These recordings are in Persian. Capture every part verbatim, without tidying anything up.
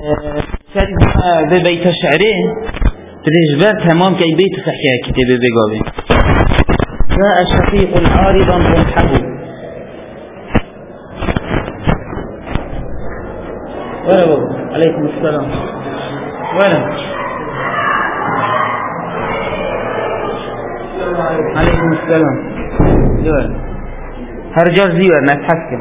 شريف ببيت الشعرين تجبر تمام كي بيت صحيح كتاب بقابي جاء شقيق عارضا رمحه ولا بابا عليكم السلام ولا عليكم السلام زيور هرجار زيور نتحكم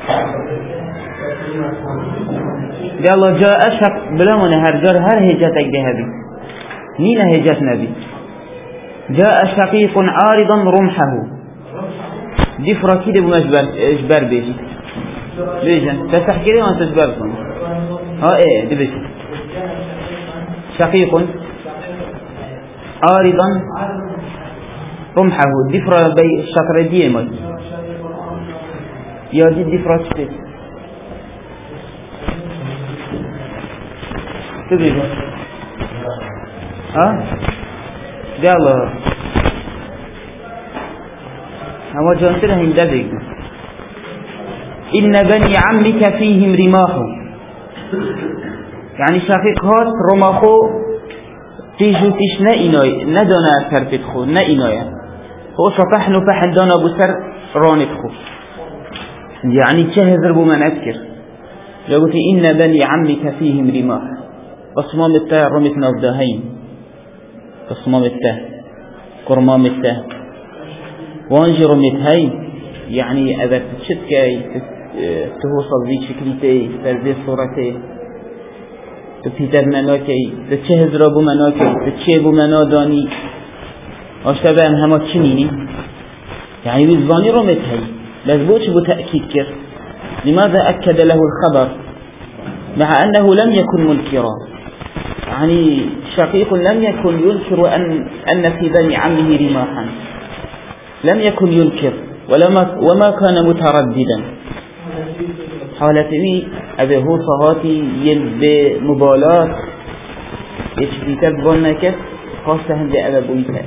قال جاء شق بلا من هرجار هر هجتك ذهبي نين هجت نبي جاء شقيق عارضا رمحه دي فراكيد بمجبر اجبر بيجي بيجي تفتح كده وانت تجبركم ها ايه دي بيجي شقيق عارضا رمحه الدفرة بي الشطر دي مال يا دي الدفرة شتت تبيجي ها قال هو جانتنا هندبك إن بني عمك فيهم رماح يعني شقيقات رماخو تيجو تيش نائناي ندانا ترتدخو نائنايا هو شطحنو فحندانا بسر راندخو يعني تشهزر بمن أذكر يقول إن بني عمك فيهم رماح بصمام التاه رمت نافداهين بصمام التاه قرمام التاه وانجي رمت هين يعني أذا تشتكي تهوصل ذي شكلتي ترزي صورتي تبتدر مناكي تتشهز رابو مناكي تتشيبو مناداني أشتبه أن هما تشنيني يعني بالظاني رمت هاي لازبوش بتأكيد كر لماذا أكد له الخبر مع أنه لم يكن منكرا يعني شقيق لم يكن ينكر أن, أن في بني عمه رماحا لم يكن ينكر ولما وما كان مترددا حالتي أبي هو صهاتي يلبي مبالاة يشبه تبغنك خاصة هندي أبا بويتها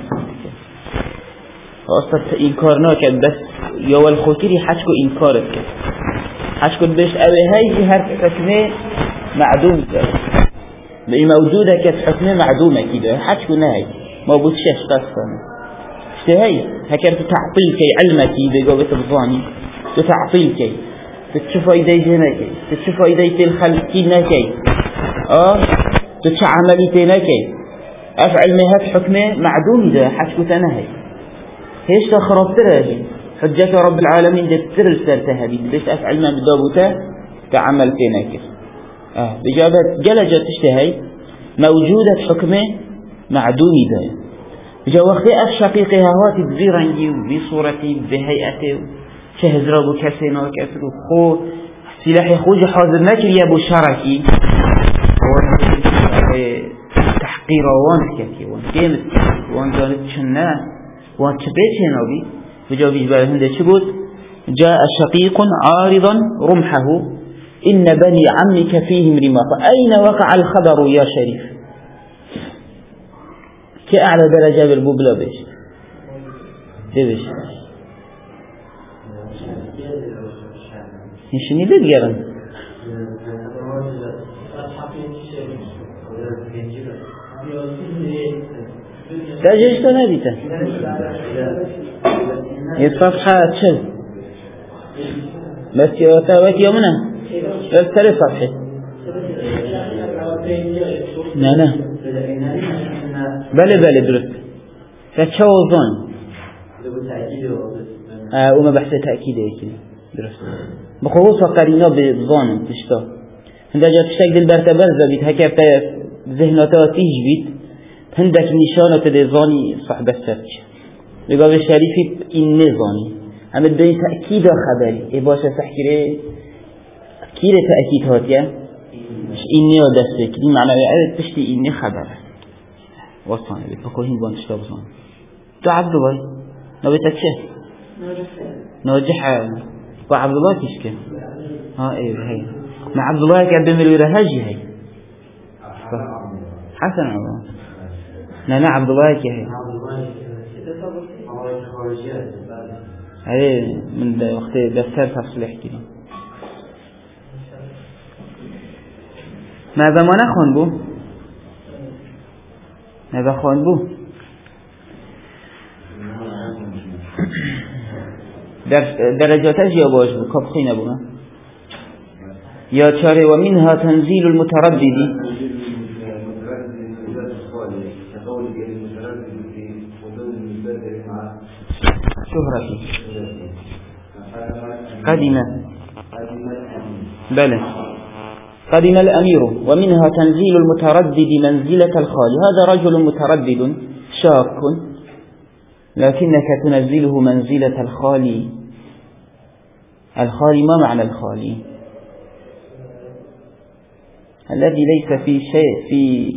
خاصة إنكارناك بس يو الخوتيري حشكو إنكارك حشكو بيش أبي هاي هر حكمة معدوم بأي موجودة كحكمة معدومة كده حشكو نهاي ما بوتشش قصة اشتهي هكذا تعطيل كي علمك بقوة الظاني تعطيل كي تشوف ايدي جنكي تشوف ايدي الخلقين نكي اه تشوف عمليتي نكي افعل مهات حكمه معدوم ده حشكو تنهي هيش تخرب تراجي حجة رب العالمين ده ترسل تهدي ليش افعل ما بدابوته كعمل تنكي اه بجابت جلجة تشتهي موجودة حكمه معدوم ده بجا وقت اف شقيقي هواتي بزيرنجي وبصورتي بهيئتي شهز رابو كسينا كسرو خو سلاح خوج حاضر نكر يا ابو شركي تحقير وان كتي وان كيمت وان جانب شنا وان تبيت هنابي بجاوبيش بقى هنده شبوت جاء شقيق عارضا رمحه إن بني عمك فيهم رماح أين وقع الخبر يا شريف كأعلى درجة بالبوبلا بيش بيش نشني بيجرن تاجرش تناديته الصفحة شل بس يوتاوك يومنا بس ثلاث صفحة لا لا بله بله درست فتشو ظن اه وما بحث تأكيد يكي درست بخصوص قرينا بظانم تشتا هنده جا تشتاك دل برتبرزة بيت هكا بتا ذهناتا تيج بيت هندك نشانة دي ظاني صحبة سرچ بقاب الشريفي إن ظاني هم الدني تأكيد خبري إيه باشا سحكري كيري تأكيد هاتيا مش إني ودستك دي معنى عدد تشتي إني خبر وصاني بيت بقوهين بان تشتا بظاني تو عبد باي نبيتك شه نوجح وعبد الله كيشكي ها ايه هي مع عبد الله كان بملي رهاجي هي حسن الله لا لا عبد الله كي هي هي من وقت دفتر تفصيل يحكي ماذا ما نخون بو ماذا خون بو در درجاتش یا باش بو کب خی نبو یا چاره و منها تنزیل المترددی شهرتي قدم بلى قدم الأمير ومنها تنزيل المتردد منزلة الخالي. هذا رجل متردد شاك لكنك تنزله منزلة الخالي. الخالي ما معنى الخالي؟ الذي ليس في شيء في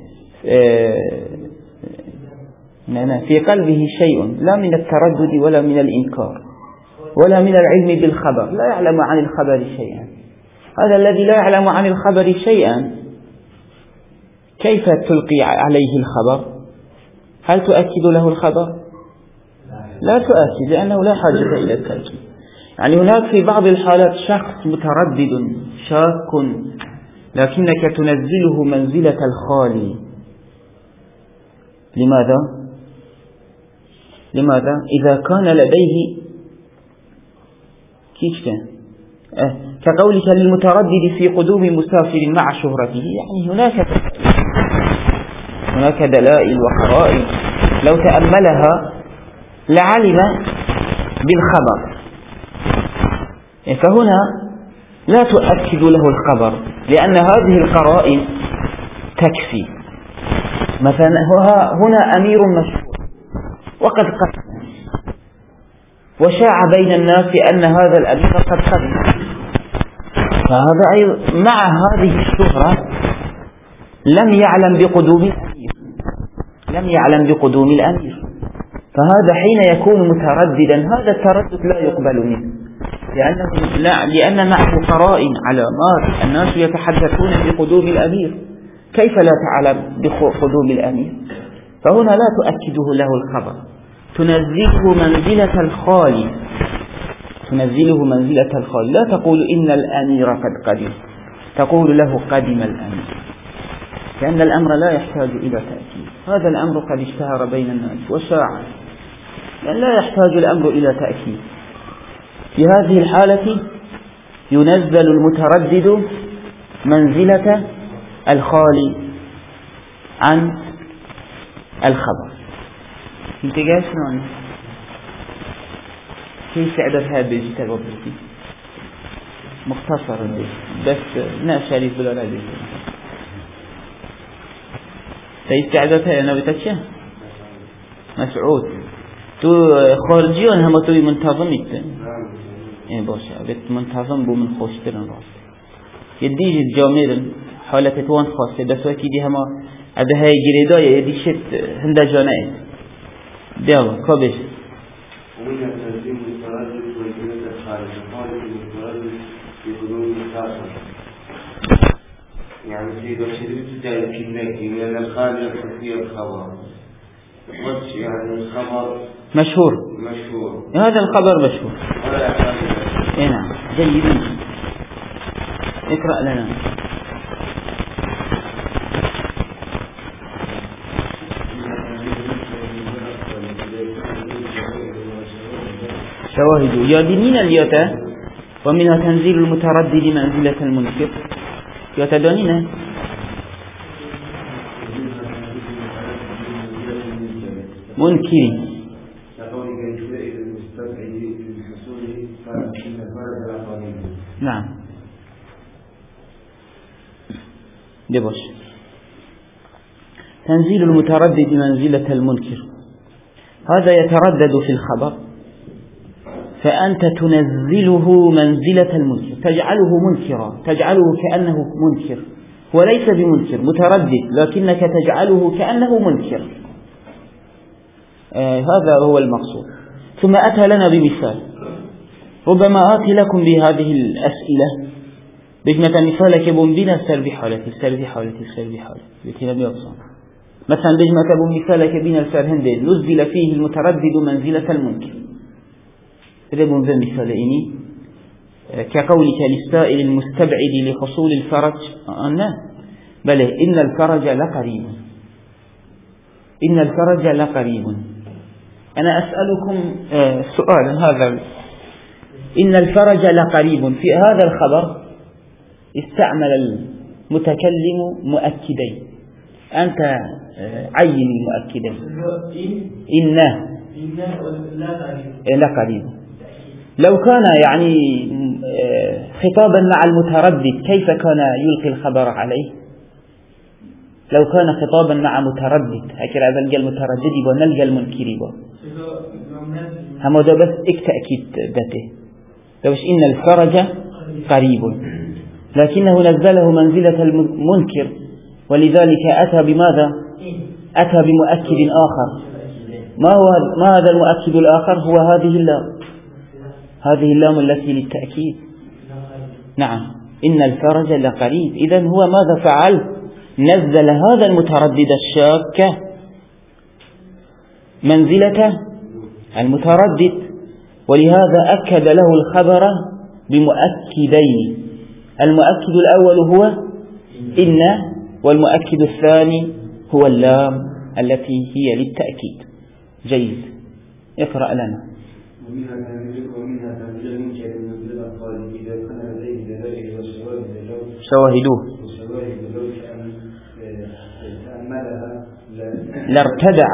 آه في قلبه شيء لا من التردد ولا من الإنكار ولا من العلم بالخبر، لا يعلم عن الخبر شيئا. هذا الذي لا يعلم عن الخبر شيئا كيف تلقي عليه الخبر؟ هل تؤكد له الخبر؟ لا تؤكد، لأنه لا حاجة إلى التأكيد. يعني هناك في بعض الحالات شخص متردد شاك لكنك تنزله منزلة الخالي. لماذا؟ لماذا؟ إذا كان لديه كيف كان أه. كقولك للمتردد في قدوم مسافر مع شهرته، يعني هناك هناك دلائل وقرائن لو تأملها لعلم بالخبر، فهنا لا تؤكد له الخبر لأن هذه القرائن تكفي. مثلا هنا أمير مشهور وقد قتل وشاع بين الناس أن هذا الأمير قد قتل، فهذا أيضا مع هذه الشهرة لم يعلم بقدوم الأمير لم يعلم بقدوم الأمير فهذا حين يكون مترددا هذا التردد لا يقبل منه، لأنه لا لأن معه قرائن علامات. الناس يتحدثون بقدوم الأمير، كيف لا تعلم بقدوم الأمير؟ فهنا لا تؤكده له الخبر، تنزله منزلة الخالي تنزله منزلة الخالي. لا تقول إن الأمير قد قدم، تقول له قدم الأمير، لأن الأمر لا يحتاج إلى تأكيد. هذا الأمر قد اشتهر بين الناس وشاع، لأن لا يحتاج الأمر إلى تأكيد. في هذه الحالة ينزل المتردد منزلة الخالي عن الخبر. انت جاي شلون كيف تعبر هذا بيجي تغبرتي مختصر بس ناشري بلا لا بيجي تيستعدتها أنا بتشة مسعود تو خارجيون هم توي منتظميت إيه باشا بيت منتظم بو من خوشترن راس يديج الجامير حالة توان خاصة بس وكي دي هما هذا هاي جريداية يدي شت هندا جانائي ديالله كابش ومن التنظيم المتردد والجنة الخارج الخارج المتردد في قدوم المسافر، يعني في بشرية تجارة كناكي لأن الخارج الخفية الخبر وش يعني الخبر مشهور مشهور هذا الخبر مشهور ولا يحتاج إيه نعم جيد. اقرأ لنا شواهد يا دينين اليوتا ومنها تنزيل المتردد منزلة المنكر يوتا دونين منكر نعم دبوش تنزيل المتردد منزلة المنكر، هذا يتردد في الخبر فأنت تنزله منزلة المنكر، تجعله منكرا، تجعله كأنه منكر وليس بمنكر متردد، لكنك تجعله كأنه منكر. آه هذا هو المقصود. ثم أتى لنا بمثال، ربما آتي لكم بهذه الأسئلة بجمة مثالك بنا سر بحالتي سر بحالتي سر بحالتي بكلام يقصان. مثلا بجمة مثالك بنا السر هندين نزل فيه المتردد منزلة المنكر، إذا بنزل مثال إني كقولك للسائل المستبعد لحصول الفرج أنا بله إن الفرج لقريب، إن الفرج لقريب. أنا أسألكم سؤالا، هذا إن الفرج لقريب في هذا الخبر استعمل المتكلم مؤكدين، أنت عين المؤكدين. إن لقريب، لو كان يعني خطابا مع المتردد كيف كان يلقي الخبر عليه؟ لو كان خطابا مع متردد هكذا بلقى المتردد ونلقى المنكر هم ده بس اكتأكيد ذاته. لوش إن الفرج قريب، لكنه نزله منزلة المنكر، ولذلك أتى بماذا؟ أتى بمؤكد آخر. ما هو ما هذا المؤكد الآخر؟ هو هذه اللام، هذه اللام التي للتأكيد. نعم، إن الفرج لقريب. إذن هو ماذا فعل؟ نزل هذا المتردد الشاك منزلة المتردد، ولهذا أكد له الخبر بمؤكدين. المؤكد الأول هو إن، والمؤكد الثاني هو اللام التي هي للتأكيد. جيد، اقرأ لنا. شواهدوه لارتدع.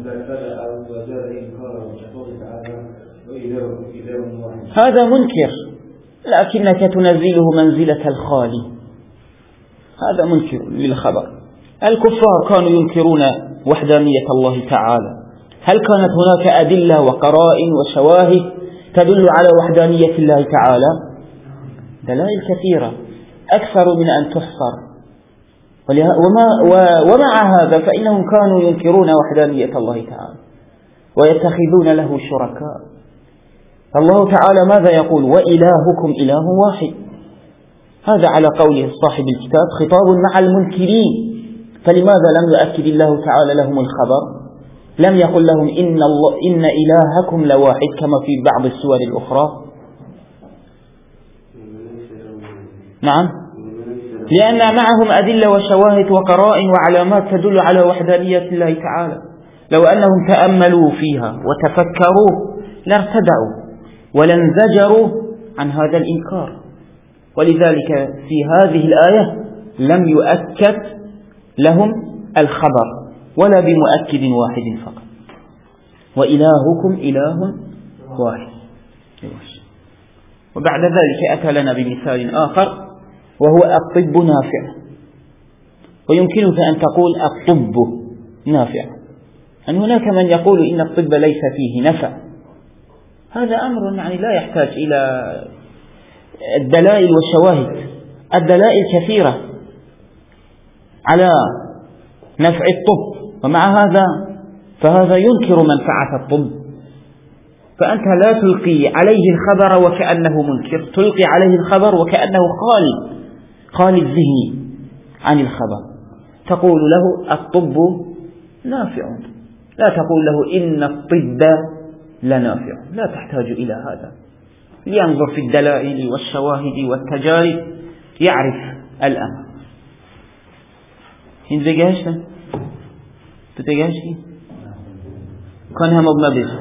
هذا منكر لكنك تنزله منزلة الخالي، هذا منكر للخبر. الكفار كانوا ينكرون وحدانية الله تعالى، هل كانت هناك أدلة وقرائن وشواهد تدل على وحدانية الله تعالى؟ دلائل كثيرة أكثر من أن تحصر. وما ومع هذا فإنهم كانوا ينكرون وحدانية الله تعالى ويتخذون له شركاء. الله تعالى ماذا يقول؟ وإلهكم إله واحد. هذا على قول صاحب الكتاب خطاب مع المنكرين، فلماذا لم يؤكد الله تعالى لهم الخبر؟ لم يقل لهم إن, الله إن إلهكم لواحد كما في بعض السور الأخرى. نعم، لأن معهم أدلة وشواهد وقرائن وعلامات تدل على وحدانية الله تعالى. لو أنهم تأملوا فيها وتفكروا لارتدعوا ولانزجروا عن هذا الإنكار. ولذلك في هذه الآية لم يؤكد لهم الخبر ولا بمؤكد واحد فقط. وإلهكم إله واحد. وبعد ذلك أتى لنا بمثال آخر وهو الطب نافع. ويمكنك أن تقول الطب نافع، أن هناك من يقول إن الطب ليس فيه نفع. هذا أمر يعني لا يحتاج إلى الدلائل والشواهد. الدلائل كثيرة على نفع الطب، ومع هذا فهذا ينكر منفعة الطب. فأنت لا تلقي عليه الخبر وكأنه منكر، تلقي عليه الخبر وكأنه خالي خالي الذهن عن الخبر. تقول له الطب نافع، لا تقول له إن الطب لنافع. لا تحتاج إلى هذا. لينظر في الدلائل والشواهد والتجارب يعرف الأمر. هين بجاشة تتجاشي كان هم ابن بيش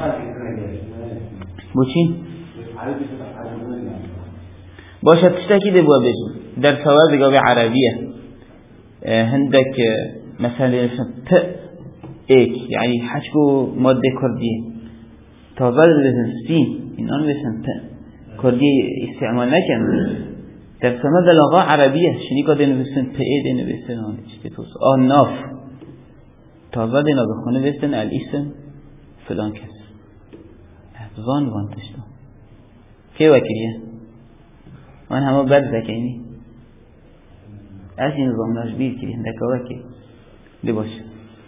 بوشين باشا تشتكي دي بوا بيش در سواد قابي عربية هندك مثلا ت ايك يعني حشكو مادة كردية تابل لسن سين إنان لسن ت كردية استعمال نكن در سمد لغة عربية شنی که دینو بستن تئه دینو بستن آن چی توس آن ناف تازه دینو بخونه بستن الاسم فلان کس وان وان تشتو که وکریه وان همه بد ذکینی از این نظام ناش بیر کریه دکا وکی دی باشه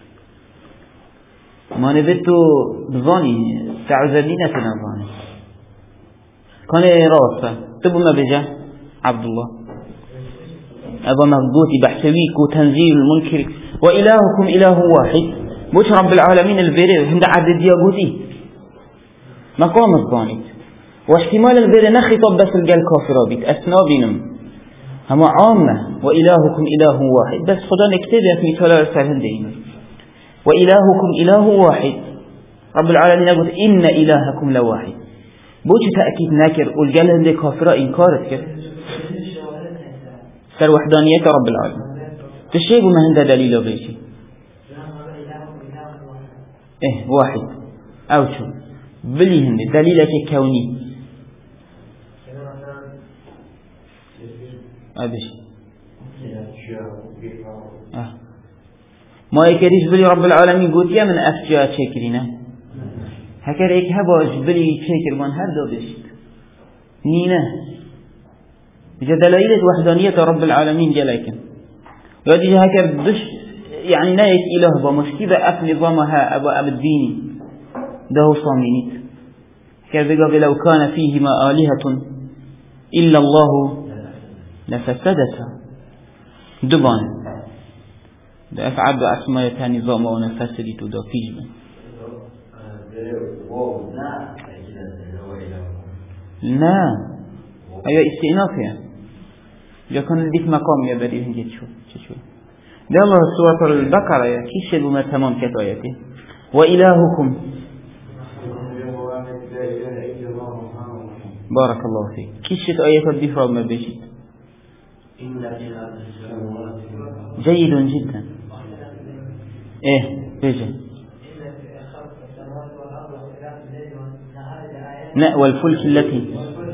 ما نبتو بزانی تعوذبی نتنا بزانی کانه راسه تبو ما بجه عبد الله أبا مضبوطي بحسويك وتنزيل المنكر وإلهكم إله واحد بوش رب العالمين الفيري هند عدد ياقوتي مقام الظانيت واحتمال الفيري نخطب بس الجال كافر بيت أسنا بينم هما عامة وإلهكم إله واحد بس خدا نكتب يك مثال سرهن دينا وإلهكم إله واحد رب العالمين يقول إن إلهكم لواحد بوش تأكيد ناكر والقال هندي كافرة إنكارت كر سر وحدانية رب العالمين تشيبوا ما هند دليل بيشي إيه واحد أو شو بلي هندي دليلك كوني أبش آه. ما يكريش بلي رب العالمين قلت يا من أفجاء شكرنا هكذا إيك هباش بلي شكر من هر دو بشت نينا دلائل وحدانية رب العالمين جلاكن يودي هكذا بش يعني نايت إله بمشكلة أف نظامها أبا أب الديني ده صامينيت هكذا قال لو كان فيهما آلهة إلا الله لفسدتها دبان ده أفعاد أسماء تاني ظامة ونفسدت وده فيجمن لا أيوة استئناف يعني جا كان لديك مقام يا بدي هنجي تشوف تشوف ده الله سورة البقرة يا كيش بما تمام كت آياته وإلهكم بارك الله فيك كيش آيات الدفاع ما بيجي جيد جدا ايه بيجي لا والفلك التي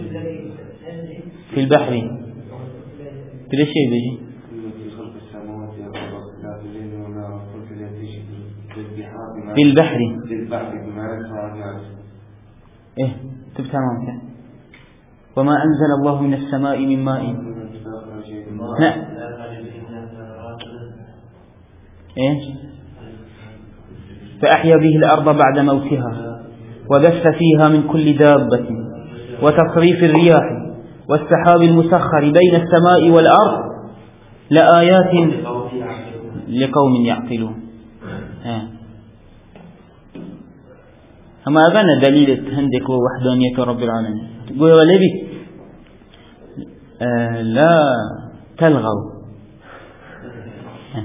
في البحر كل شيء بيجي في البحر ايه تب تمام وما أنزل الله من السماء من ماء لا ايش فأحيا به الأرض بعد موتها وبث فيها من كل دابة وتصريف الرياح والسحاب المسخر بين السماء والأرض لآيات لقوم يعقلون آه. أما أبانا دليل هندك ووحدانية رب العالمين تقول ولبي آه لا تلغوا آه.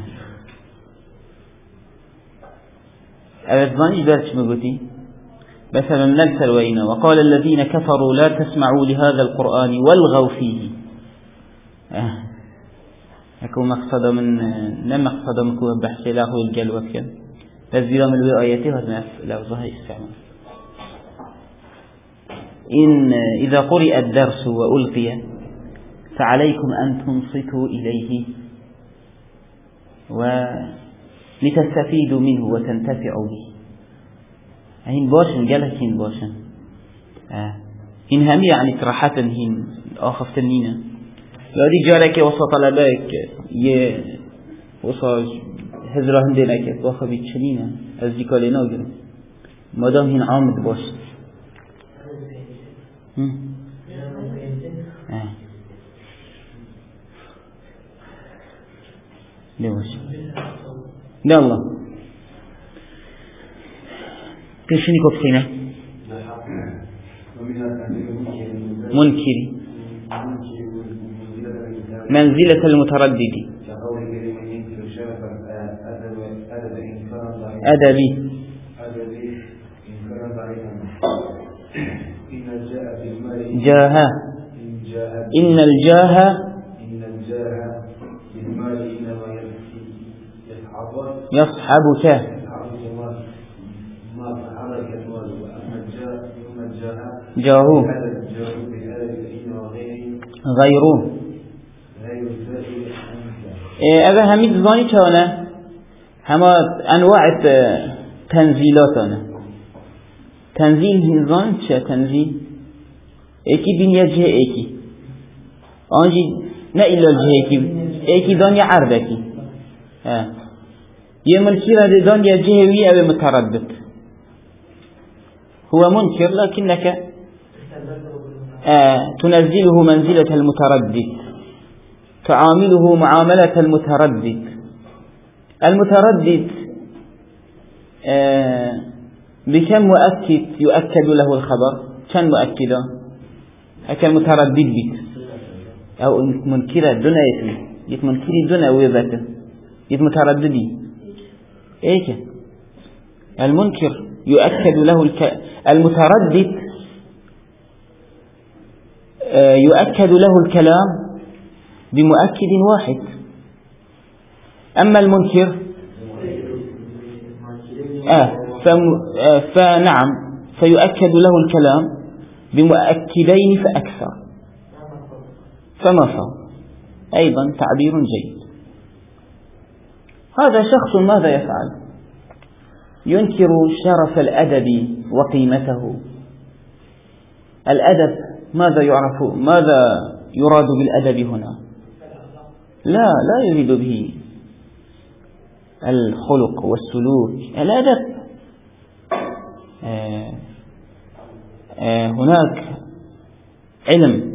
أبداني درش مقتي مثلا نلسل وينا وقال الذين كفروا لا تسمعوا لهذا القرآن والغوا فيه آه. أكو مقصد من لم مقصد من كوه بحث له الجلوة كان تزيل من الآياته هذا لفظها استعمال إن إذا قرئ الدرس وألقي فعليكم أن تنصتوا إليه ولتستفيدوا منه وتنتفعوا به هين باشن قالك هين باشن آه. هين هم يعني تراحة هين آخف تنينة لذي جارك وسط طلبائك ي وصل هزرا هندلك واخبي تشنينة أزديكا لنا وجرم مادام هين عامد باش آه. ليش لا الله كيشني كفينا منكري منزلة المتردد أدبي جاها إن الجاه يصحبك جاهو غيره هذا هميت زاني كونه هما أنواع تنزيلاتنا تنزيل زان چه تنزيل ايكي بنيا جه ايكي آنجي نه إلا الجه ايكي ايكي دانيا عردكي اه يملكي را دانيا جهوي او متردد هو منكر لكنك آه تنزله منزلة المتردد تعامله معاملة المتردد المتردد آه بكم مؤكد يؤكد له الخبر كم مؤكدا هكا المتردد بك أو منكرة دون يتم يتمنكري دون ويبته يتمترددي إيك المنكر يؤكد له الك... المتردد يؤكد له الكلام بمؤكد واحد. أما المنكر آه فم... آه فنعم فيؤكد له الكلام بمؤكدين فأكثر فما فوق. أيضا تعبير جيد. هذا شخص ماذا يفعل؟ ينكر شرف الأدب وقيمته. الأدب ماذا يعرف؟ ماذا يراد بالأدب هنا؟ لا لا يريد به الخلق والسلوك. الأدب آه آه هناك علم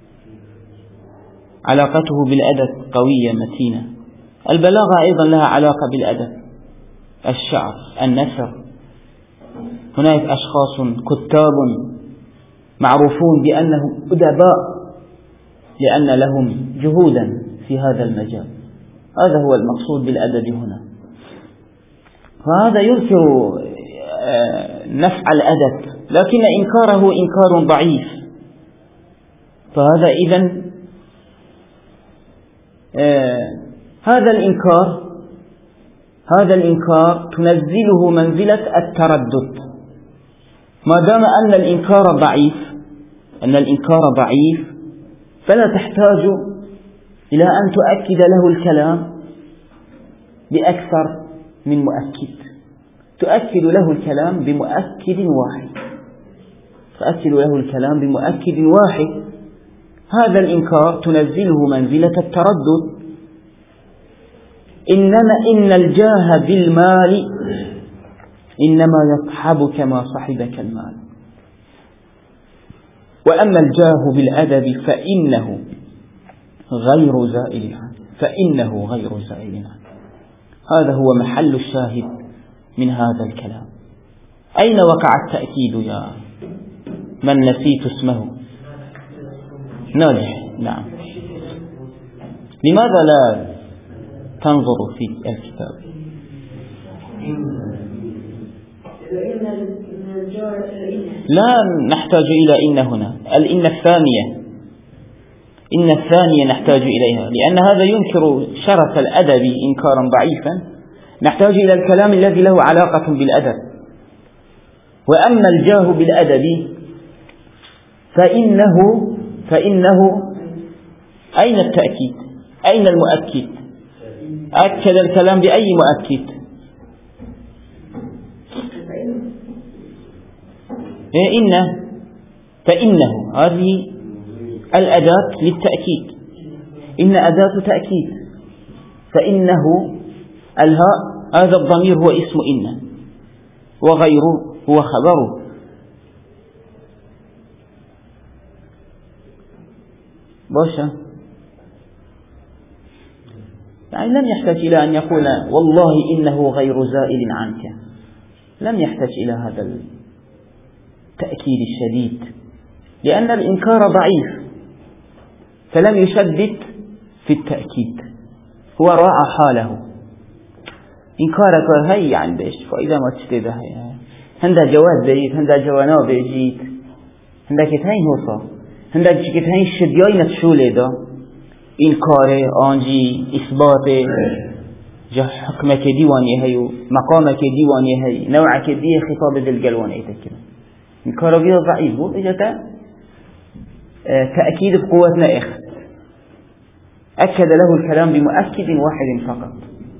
علاقته بالأدب قوية متينة. البلاغة أيضا لها علاقة بالأدب، الشعر، النثر. هناك أشخاص كتاب معروفون بأنهم أدباء لأن لهم جهودا في هذا المجال. هذا هو المقصود بالأدب هنا. فهذا ينكر نفع الأدب لكن إنكاره إنكار ضعيف. فهذا إذن آه هذا الإنكار هذا الإنكار تنزله منزلة التردد. ما دام أن الإنكار ضعيف أن الإنكار ضعيف فلا تحتاج إلى أن تؤكد له الكلام بأكثر من مؤكد. تؤكد له الكلام بمؤكد واحد تؤكد له الكلام بمؤكد واحد. هذا الإنكار تنزله منزلة التردد. إنما إن الجاه بالمال إنما يصحبك ما صحبك المال، وأما الجاه بالأدب فإنه غير زائل عنه فإنه غير زائل عنه. هذا هو محل الشاهد من هذا الكلام. أين وقع التأكيد يا من نسيت اسمه؟ ناجح. نعم. لماذا لا تنظر في الكتاب؟ لا نحتاج إلى إن هنا. الإن الثانية إن الثانية نحتاج إليها لأن هذا ينكر شرف الأدب إنكارا ضعيفا. نحتاج إلى الكلام الذي له علاقة بالأدب. وأما الجاه بالأدب فإنه فإنه أين التأكيد؟ أين المؤكد؟ أكد الكلام بأي مؤكد؟ إن فإنه هذه الأداة للتأكيد. إن أداة تأكيد. فإنه الهاء هذا الضمير هو اسم إن وغيره هو خبره. باشا يعني لم يحتاج إلى أن يقول والله إنه غير زائل عنك. لم يحتاج إلى هذا التأكيد الشديد لأن الإنكار ضعيف فلم يشدد في التأكيد. هو راعى حاله. إنكارك هي عن بيش فإذا ما تشتده هندا جواز بيت هندا جوانا بيجيت هندا كتاين هوصا هندا كتاين شدياي نتشولي دا إنكاره آنجي إثباته جه حكمك ديواني هيو مقامك ديواني هي نوعك دي خطاب ذي القلوان إيتكنا. إنكاره بيه ضعيف هو إجاته تأكيد بقوتنا إخ أكد له الكلام بمؤكد واحد فقط.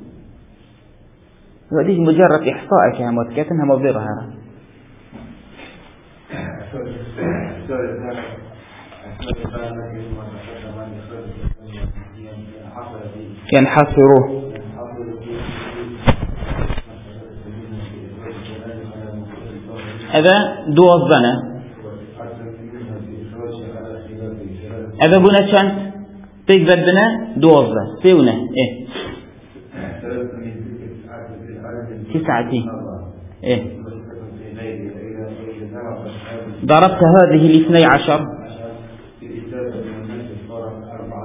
وهذه مجرد إحصائك يا متكتنها مبررها. ينحصره هذا دو الظنة هذا بنا شانت تقدر بنا دو الظنة سيونا إيه تسعتي إيه ضربت هذه الاثني عشر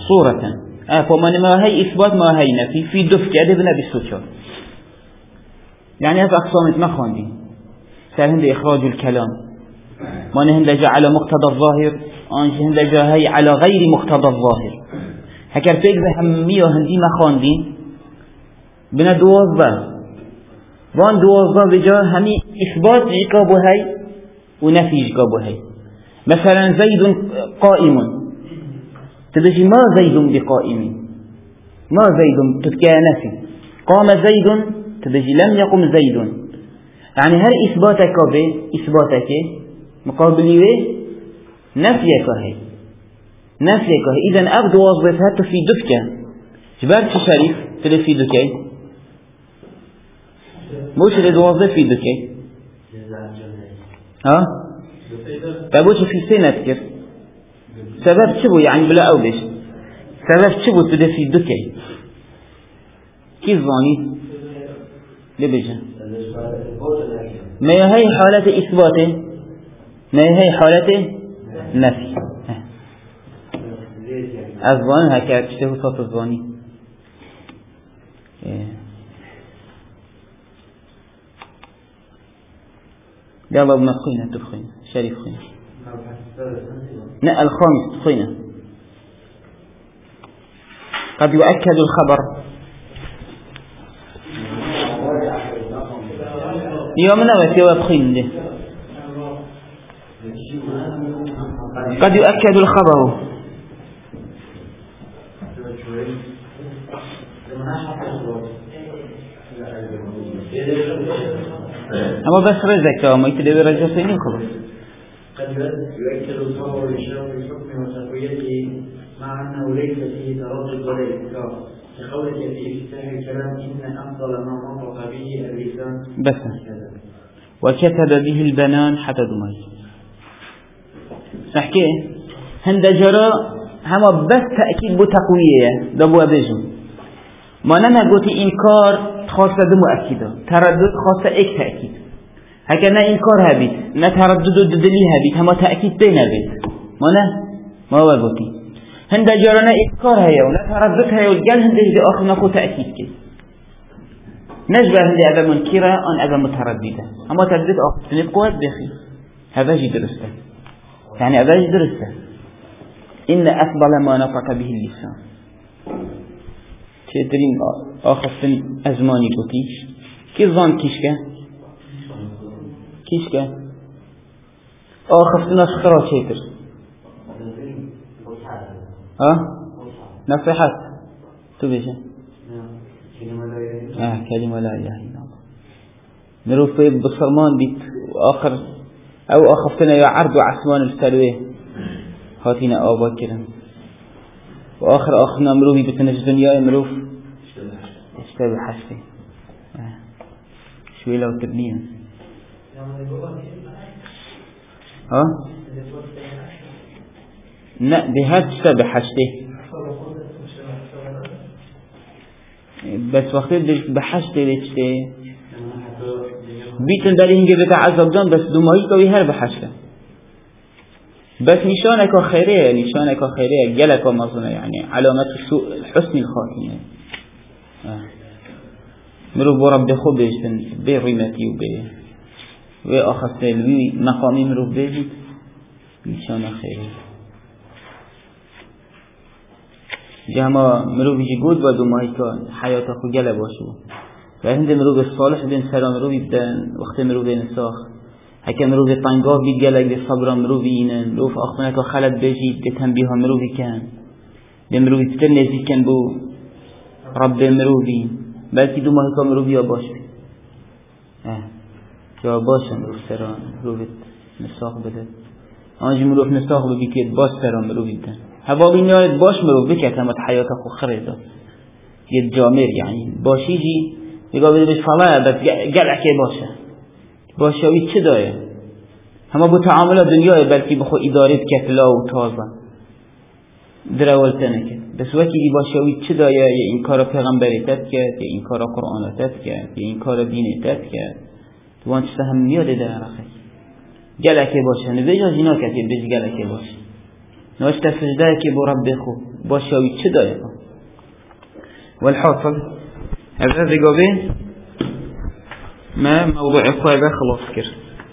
صورة فمن ما هي إثبات ما هي نفي في دفك أدبنا بالسوشة يعني هذا أقسام ما خاندي سهل هند إخراج الكلام ما نهند على مقتضى الظاهر أنش هند هي على غير مقتضى الظاهر هكذا فيك بهمية هندي ما خاندي بنا دوازده وان دوازده بجا همي إثبات جكابو هاي ونفي جكابو هاي مثلا زيد قائم تبجي ما زيد بقائم ما زيد تتكى نفي قام زيد تبجي لم يقم زيد يعني هل إثباتك به إثباتك مقابلي به نفيك هاي نفيك هاي إذن أبدو وظيفها تفيد دفك جبال شريف تلفي دكي موش الوظيفة في دكي ها تبوش في سنة كيف سبب شبو يعني بلا أولش سبب شبو تدي في دكي كيف ظاني لبجا ما هي حالة إثباته ما هي حالة نفي أظن هكذا تشتهو صوت الظاني يلا ابن خينا تخينا شريف خينا لا الخامس تخينا قد يؤكد الخبر يومنا وسوى بخين له قد يؤكد الخبر أما بس رزق ما يتدبي رجع سنين خلاص قد يؤكد الخبر للشرط الحكم وتقويته مع أنه ليس فيه تردد ولا إنكار كقولك في افتتاح الكلام إن أفضل ما نطق به اللسان بس وكتب به البنان حتى دمي نحكي هند جرى هما بس تأكيد بتقوية دبوا بيجون ما نما قلت إنكار خاصة مؤكدة تردد خاصة إك تأكيد هكذا إنكار هبيت لا تردد دليل هبيت هما تأكيد بين هبيت ما نه ما هو قلتي هند جرنا إنكار هيا ولا تردد هيا والجل هند إذا آخر نقول تأكيد كي نجبه هند أبا منكرة أن أبا مترددة أما تردد آخر سنبقوات بخي هذا جي درسته يعني هذا جي درسته إن أفضل ما نطق به اللسان تدرين آخر سن أزماني قوتي كي ظن كيشكا كيشكا آخر سن أشخرا تدر ها نصيحات تبيشا آه كلمة لا إله إلا الله نروح في بصرمان بيت آخر أو آخر سنة يا عرض عثمان السلوية هاتينا آبا كرم وآخر آخرنا مروفي بتنش دنيا مروف اشتبه حشفي آه. شوي لو تبنيه ها لا بهذا اشتبه حشفي بس وقت بحشفي ليشتي بيتن داري هنجي بتاع عذاب جان بس دوماهي كوي هر بحشفه بس نشانك خيرية نشانك خيرية جلك ومظنة يعني علامات السوء الحسن الخاتمة آه. مرو برب خوبش برمتي وب وآخر سلوي مقامي مرو بيجي نشان خيرية جهما مرو بيجي بود و دوماهي كان حياتك جل باشو فهند مرو بالصالح بين سلام مرو بيبدأ وقت مرو بين الساخ هكذا مرو في طنجاف بيجلك بالصبر مرو بينن مرو في أخوانك خلد بيجي بتنبيه مرو بكان بمرو بتنزي كان بو رب مرو بي بلكي دو ما هكا مرو بيا باش بي اه جا باشا مرو سران مرو بيت نساق بدد آنجي مرو في نساق ببيكيت باش سران مرو بيدن هبا بينيارت باش مرو بكت همت حياتك وخريطة يد جامر يعني باشيجي يقول بيش فلايا بس قلعك باشا باشاوی چه داره؟ همه با تعامل دنیای بلکه بخو اداره کتلا و تازه درولتنه کرد بس وکی دی باشاوی چه داره؟ یا این کار پیغمبریتت کرد یا این کار قرآنتت کرد یا این کار دینتت کرد دوان چه هم میاده در رخی گلکه باشه نبیجا زینا کتی بیج گلکه باشه نوشت سجده که بو رب خو باشاوی چه داره والحاصل هذا ذقابين ما موضوع قوة خلاص كر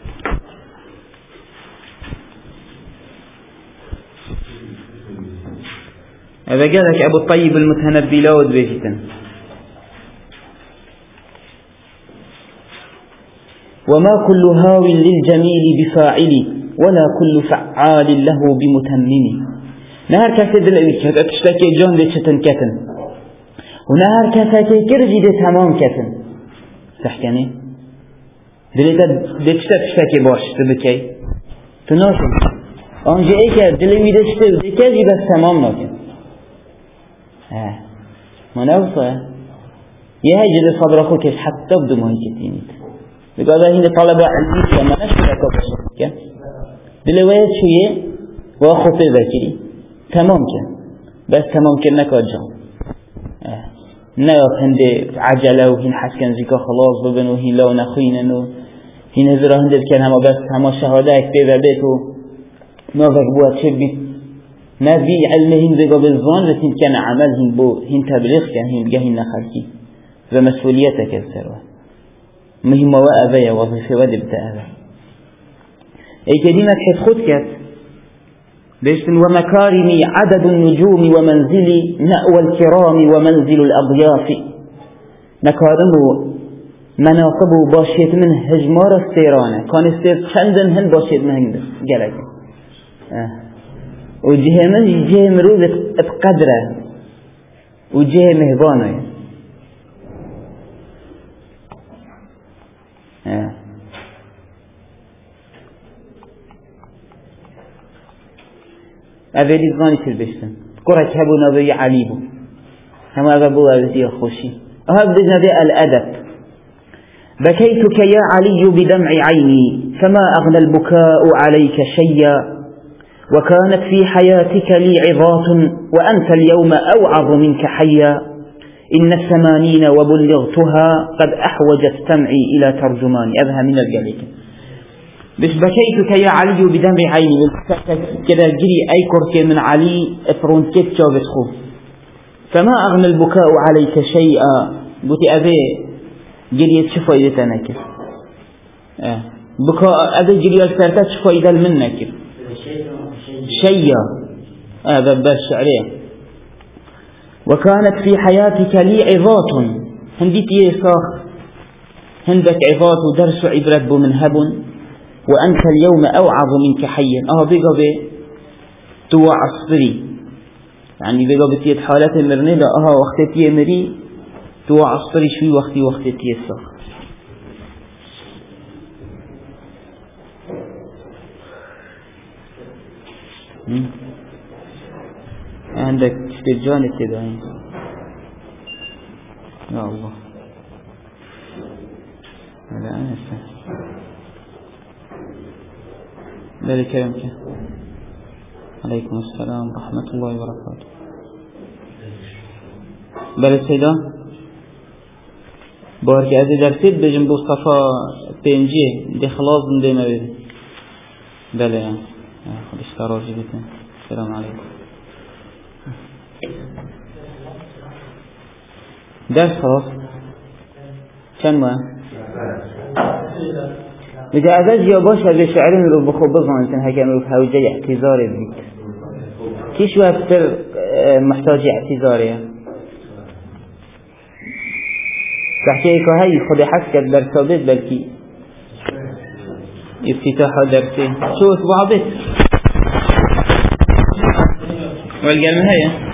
هذا قالك أبو الطيب المتنبي لا ودبيتن وما كل هاو للجميل بفاعل ولا كل فعال له بمتمم نهار كسد الأويك تشتكي جون دي شتن كتن ونهار كسد كرجي دي تمام كتن تحكني دليتا دي تشتكي باش تبكي تناشن آنجا ايكا دلي ميدشتو دي كجي بس تمام ناكن اه ما نوصى يهجد صبر أخوك حتى بدو ما هيك بقى هنا طلبة علمية لما نشترك بشكل دلي ويد شوية وأخو في ذاكري تمام كان بس تمام كان نكاد جام اه نيات هندي عجلة وهين حسكن زيكا خلاص ببن وهين لو نخوين و هين هزرا هندي كان هما بس هما شهادة اكتبه بيتو نافك بوات شبي نبي علم هين زيكا بالظان رسين كان عمل هين بو هين تبليغ كان هين بقى هين نخلكي ومسؤوليتك السروة مهمة وأبايا وظيفة ودي بتاعها أي كلمة حيث خد كات بيشتن ومكارمي عدد النجوم ومنزلي مأوى الكرام ومنزل الأضياف مكارمه مناقبه باشيت من هجمار السيرانة كان السير شندن هن باشيت من هنده جلك اه. وجهه من جهه مروض بقدره وجهه مهبانه اه. أولي زغاني تلبشتن قرأت هبو نبي علي بو هما أبو أبدي خوشي أهب نبي الأدب بكيتك يا علي بدمع عيني فما أغنى البكاء عليك شيئا وكانت في حياتك لي عظات وأنت اليوم أوعظ منك حيا إن الثمانين وبلغتها قد أحوجت سمعي إلى ترجمان أبها من الجليك بس بكيتك يا علي بدمع عيني كده جري أي كركي من علي افرونتك جابت خو فما أغنى البكاء عليك شيئا قلت أبي جري تشوف إذا نكر آه. بكاء أبي جري الفرتات تشوف إذا منك شيئا هذا آه بس شعريه وكانت في حياتك لي عظات هندي تيساخ هندك عظات ودرس عبرة بمنهب وأنت اليوم أوعظ منك حيا آه بيقى بي توع عصري يعني بيقى بتيت حالات مرنيلة آه وقت تيه مري توع عصري شوي وقتي وقت تيساخ عندك استرجان اتباعين يا الله لا أنا أستهل ذلك يمكن عليكم السلام ورحمة الله وبركاته بل السيدة بارك أزي درسيد بجنب صفا بينجي دي خلاص دي مبين بل يعني خد اشتراجي بكم السلام عليكم درس خلاص كم ما إذا أزاج يا باشا بشعرين رو بخو بظن انتن هكا نروف هوجي اعتذاري بيك كيش وفتر محتاج اعتذاري تحكيك هاي خد حسكت درسابت بلكي افتتاح درسين شو اسبوع بيت والقلم هيا